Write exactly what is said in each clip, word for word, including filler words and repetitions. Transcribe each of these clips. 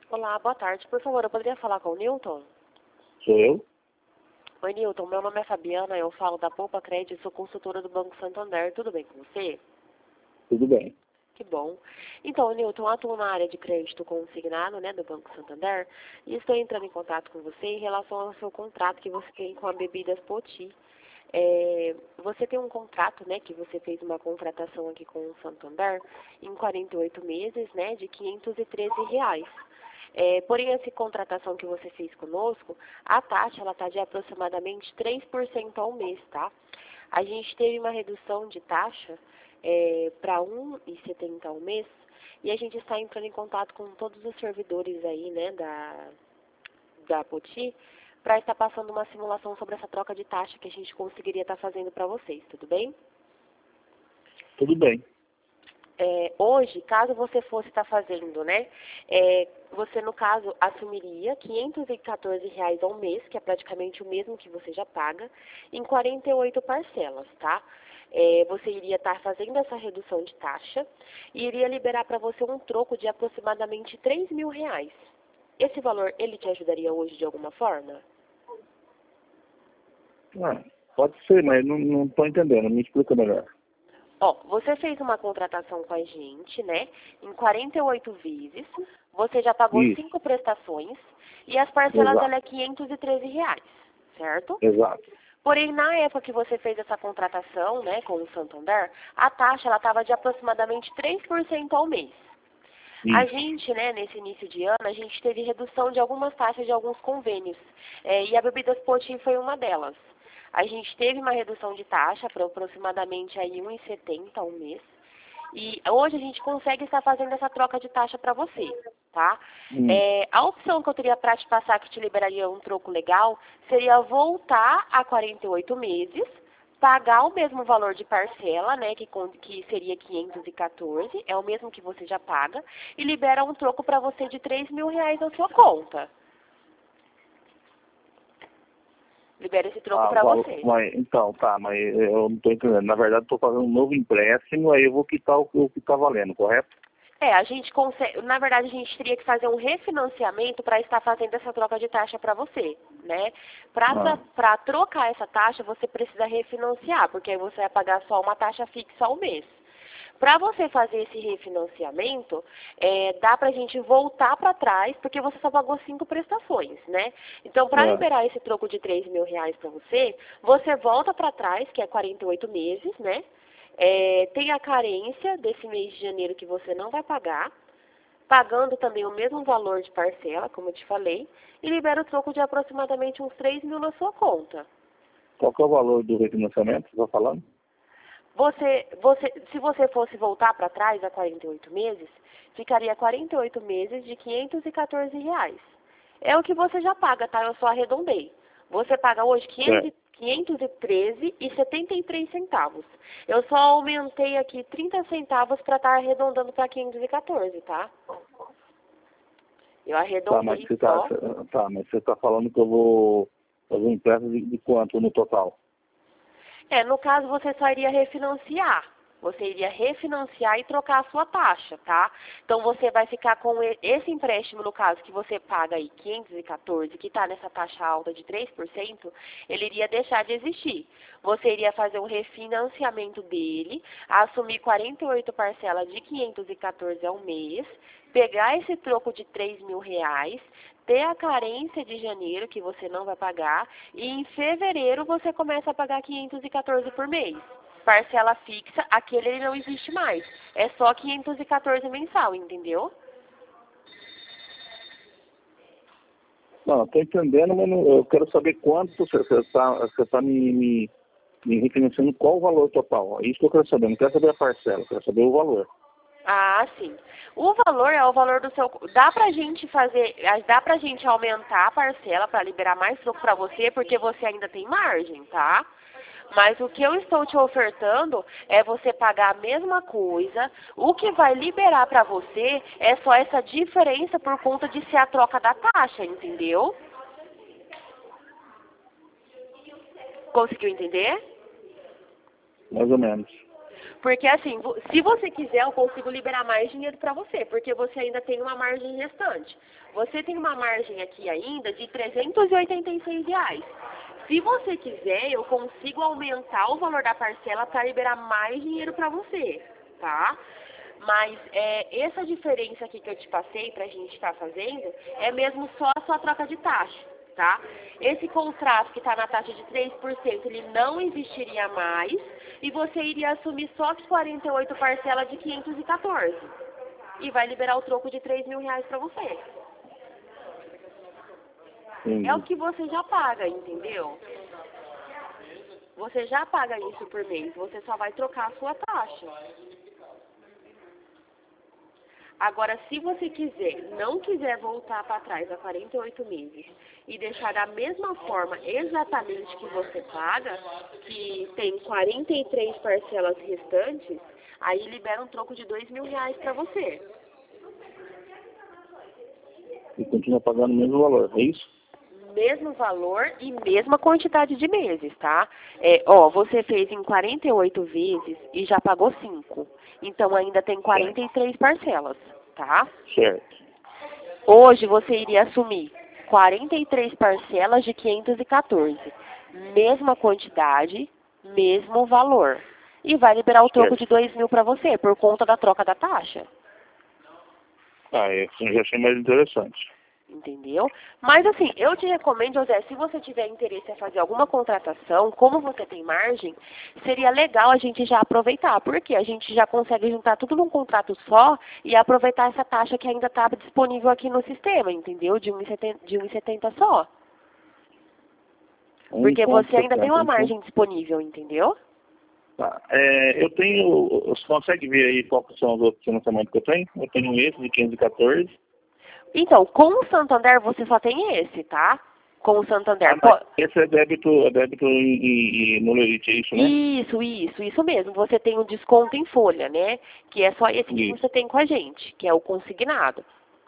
Olá, boa tarde. Por favor, eu poderia falar com o Newton? Sou eu? Oi, Newton. Meu nome é Fabiana, eu falo da Poupa Crédito, sou consultora do Banco Santander. Tudo bem com você? Tudo bem. Que bom. Então, Newton, eu atuo na área de crédito consignado, né, do Banco Santander, e estou entrando em contato com você em relação ao seu contrato que você tem com a Bebidas Poti. É, você tem um contrato, né, que você fez uma contratação aqui com o Santander em quarenta e oito meses, né, de quinhentos e treze reais. É, porém, essa contratação que você fez conosco, a taxa ela está de aproximadamente três por cento ao mês, tá? A gente teve uma redução de taxa é, para um real e setenta ao mês e a gente está entrando em contato com todos os servidores aí, né, da, da Poti, para estar passando uma simulação sobre essa troca de taxa que a gente conseguiria estar fazendo para vocês, tudo bem? Tudo bem. É, hoje, caso você fosse estar fazendo, né, é, você, no caso, assumiria quinhentos e quatorze reais ao mês, que é praticamente o mesmo que você já paga, em quarenta e oito parcelas, tá? É, você iria estar fazendo essa redução de taxa e iria liberar para você um troco de aproximadamente três mil reais. Esse valor, ele te ajudaria hoje de alguma forma? Ah, pode ser, mas não estou entendendo. Me explica melhor. Ó, você fez uma contratação com a gente, né, em quarenta e oito vezes, você já pagou Isso. cinco prestações e as parcelas Exato. ela é quinhentos e treze reais, certo? Exato. Porém, na época que você fez essa contratação, né, com o Santander, a taxa ela estava de aproximadamente três por cento ao mês. A Isso. gente, né, nesse início de ano, a gente teve redução de algumas taxas de alguns convênios, é, e a Bebidas Poti foi uma delas. A gente teve uma redução de taxa para aproximadamente aí um real e setenta ao mês. E hoje a gente consegue estar fazendo essa troca de taxa para você, tá? Hum. É, a opção que eu teria para te passar que te liberaria um troco legal seria voltar a quarenta e oito meses, pagar o mesmo valor de parcela, né, que, que seria quinhentos e quatorze, é o mesmo que você já paga, e libera um troco para você de três mil reais na sua conta. Libera esse troco Ah, para valo- você. mas, então, tá, mas eu não estou entendendo. Na verdade, estou fazendo um novo empréstimo, aí eu vou quitar o, o que está valendo, correto? É, a gente consegue, na verdade a gente teria que fazer um refinanciamento para estar fazendo essa troca de taxa para você, né? Para Ah, para trocar essa taxa, você precisa refinanciar, porque aí você vai pagar só uma taxa fixa ao mês. Para você fazer esse refinanciamento, é, dá para a gente voltar para trás, porque você só pagou cinco prestações, né? Então, para é. liberar esse troco de três mil reais para você, você volta para trás, que é quarenta e oito meses, né? É, tem a carência desse mês de janeiro que você não vai pagar, pagando também o mesmo valor de parcela, como eu te falei, e libera o troco de aproximadamente uns três mil na sua conta. Qual que é o valor do refinanciamento que você está falando? Você, você, se você fosse voltar para trás a quarenta e oito meses, ficaria quarenta e oito meses de quinhentos e quatorze reais. É o que você já paga, tá? Eu só arredondei. Você paga hoje quinhentos e- Certo. quinhentos e treze e setenta e três centavos. Eu só aumentei aqui trinta centavos para estar arredondando para quinhentos e quatorze, tá? Eu Tá, mas arredondei você está só. tá, mas você tá falando que eu vou fazer um empréstimo de, de quanto no total? É, no caso você só iria refinanciar. Você iria refinanciar e trocar a sua taxa, tá? Então você vai ficar com e- esse empréstimo, no caso, que você paga aí quinhentos e quatorze, que está nessa taxa alta de três por cento, ele iria deixar de existir. Você iria fazer um refinanciamento dele, assumir quarenta e oito parcelas de quinhentos e quatorze ao mês, pegar esse troco de três mil reais, ter a carência de janeiro, que você não vai pagar, e em fevereiro você começa a pagar quinhentos e quatorze por mês. Parcela fixa, aquele ele não existe mais. É só quinhentos e quatorze mensal, entendeu? Não, estou entendendo, mas não- eu quero saber quanto você está você tá me, me, me refinanciando, qual o valor total. É isso que eu quero saber, não quero saber a parcela, eu quero saber o valor. Ah, sim. O valor é o valor do seu... Dá pra gente fazer... Dá pra gente aumentar a parcela para liberar mais troco pra você, porque você ainda tem margem, tá? Mas o que eu estou te ofertando é você pagar a mesma coisa. O que vai liberar pra você é só essa diferença por conta de ser a troca da taxa, entendeu? Conseguiu entender? Mais ou menos. Porque assim, vo- se você quiser, eu consigo liberar mais dinheiro para você, porque você ainda tem uma margem restante. Você tem uma margem aqui ainda de trezentos e oitenta e seis reais. Se você quiser, eu consigo aumentar o valor da parcela para liberar mais dinheiro para você, tá? Mas é, essa diferença aqui que eu te passei para a gente estar fazendo é mesmo só a sua troca de taxa, tá? Esse contrato que está na taxa de três por cento, ele não existiria mais e você iria assumir só que quarenta e oito parcelas de quinhentos e quatorze. E vai liberar o troco de três mil reais para você. Entendi. É o que você já paga, entendeu? Você já paga isso por mês, você só vai trocar a sua taxa. Agora, se você quiser, não quiser voltar para trás a quarenta e oito meses e deixar da mesma forma exatamente que você paga, que tem quarenta e três parcelas restantes, aí libera um troco de dois mil reais para você. E continua pagando o mesmo valor, é isso? Mesmo valor e mesma quantidade de meses, tá? É, ó, você fez em quarenta e oito vezes e já pagou cinco. Então ainda tem quarenta e três parcelas, tá? Certo. Hoje você iria assumir quarenta e três parcelas de quinhentos e quatorze. Mesma quantidade, mesmo valor. E vai liberar o troco de dois mil para você, por conta da troca da taxa. Ah, é, eu já achei mais interessante. Entendeu? Mas assim, eu te recomendo, José, se você tiver interesse em fazer alguma contratação, como você tem margem, seria legal a gente já aproveitar, porque a gente já consegue juntar tudo num contrato só e aproveitar essa taxa que ainda está disponível aqui no sistema, entendeu? De um e setenta só. Porque você ainda tem uma margem disponível, entendeu? Tá. É, eu tenho, você consegue ver aí qual são os outros financiamentos que eu tenho? Eu tenho esse de quinhentos e quatorze. Então, com o Santander você só tem esse, tá? Com o Santander. Ah, mas esse é débito, é débito em, em, em, no Lerite, é isso, né? Isso, isso, isso mesmo. Você tem um desconto em folha, né? Que é só esse que Isso. você tem com a gente, que é o consignado.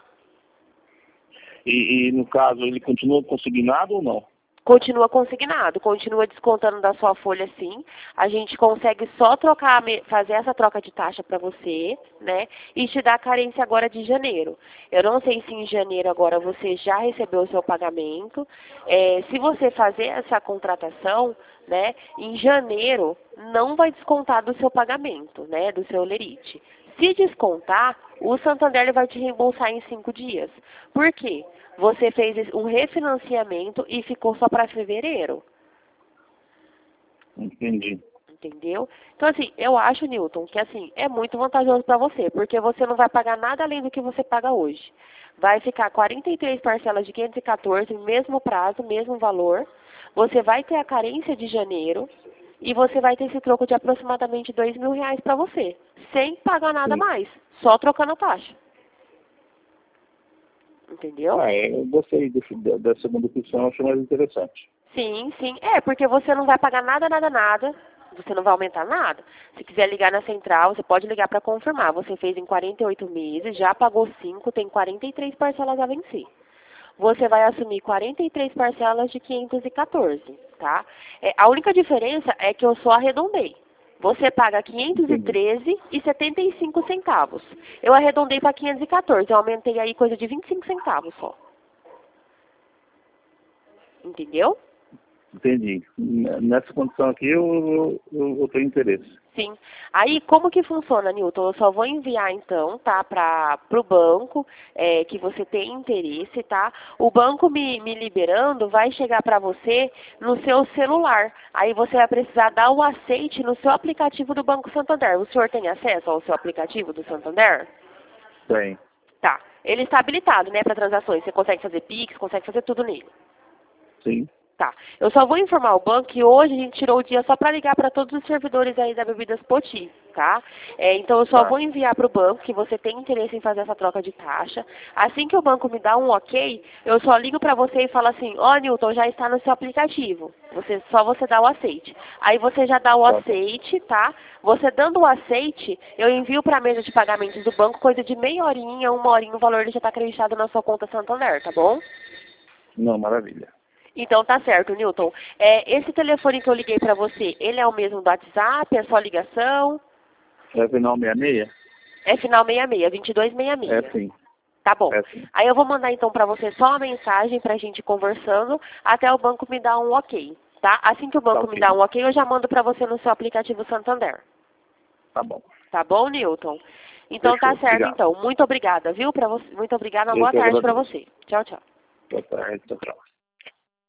E, e no caso, ele continua consignado ou não? Continua consignado, continua descontando da sua folha sim. A gente consegue só trocar, fazer essa troca de taxa para você, né? E te dar a carência agora de janeiro. Eu não sei se em janeiro agora você já recebeu o seu pagamento. É, se você fazer essa contratação, né? Em janeiro não vai descontar do seu pagamento, né? Do seu lerite. Se descontar, o Santander vai te reembolsar em cinco dias. Por quê? Você fez um refinanciamento e ficou só para fevereiro. Entendi. Entendeu? Então, assim, eu acho, Newton, que assim, é muito vantajoso para você, porque você não vai pagar nada além do que você paga hoje. Vai ficar quarenta e três parcelas de quinhentos e quatorze, mesmo prazo, mesmo valor. Você vai ter a carência de janeiro e você vai ter esse troco de aproximadamente dois mil reais para você, sem pagar nada Sim. mais, só trocando a taxa. Entendeu? Ah, é, eu gostei desse, da, da segunda opção, eu achei mais interessante. Sim, sim. É, porque você não vai pagar nada, nada, nada. Você não vai aumentar nada. Se quiser ligar na central, você pode ligar para confirmar. Você fez em quarenta e oito meses, já pagou cinco, tem quarenta e três parcelas a vencer. Você vai assumir quarenta e três parcelas de quinhentos e quatorze, tá? É, a única diferença é que eu só arredondei. Você paga quinhentos e treze e setenta e cinco centavos. Eu arredondei para quinhentos e quatorze, eu aumentei aí coisa de vinte e cinco centavos só. Entendeu? Entendi. Nessa condição aqui eu, eu, eu tenho interesse. Sim. Aí, como que funciona, Newton? Eu só vou enviar, então, tá, para o banco, é, que você tem interesse, tá? O banco me, me liberando vai chegar para você no seu celular. Aí você vai precisar dar o aceite no seu aplicativo do Banco Santander. O senhor tem acesso ao seu aplicativo do Santander? Tem. Tá. Ele está habilitado, né, para transações. Você consegue fazer Pix, consegue fazer tudo nele. Sim. Tá. Eu só vou informar o banco que hoje a gente tirou o dia só para ligar para todos os servidores aí da Bebidas Poti, tá? É, então eu só Tá. vou enviar para o banco que você tem interesse em fazer essa troca de taxa. Assim que o banco me dá um ok, eu só ligo para você e falo assim, ó, oh, Newton, já está no seu aplicativo. Você, só você dá o aceite. Aí você já dá o Tá. aceite, tá? Você dando o aceite, eu envio para a mesa de pagamentos do banco, coisa de meia horinha, uma horinha, o valor ele já está acreditado na sua conta Santander, tá bom? Não, maravilha. Então tá certo, Newton. É, esse telefone que eu liguei para você, ele é o mesmo do WhatsApp? É só ligação? É final sessenta e seis? É final sessenta e seis, vinte e dois sessenta e seis. É sim. Tá bom. É sim. Aí eu vou mandar então para você só uma mensagem pra gente conversando até o banco me dar um ok, tá? Assim que o banco Tá me ok. dá um ok, eu já mando para você no seu aplicativo Santander. Tá bom. Tá bom, Newton? Então Fechou. tá certo Obrigado. então. Muito obrigada, viu? Pra você, muito obrigada. Uma Eu boa que tarde para agradeço. você. Tchau, tchau. Boa tarde. Tchau, tchau.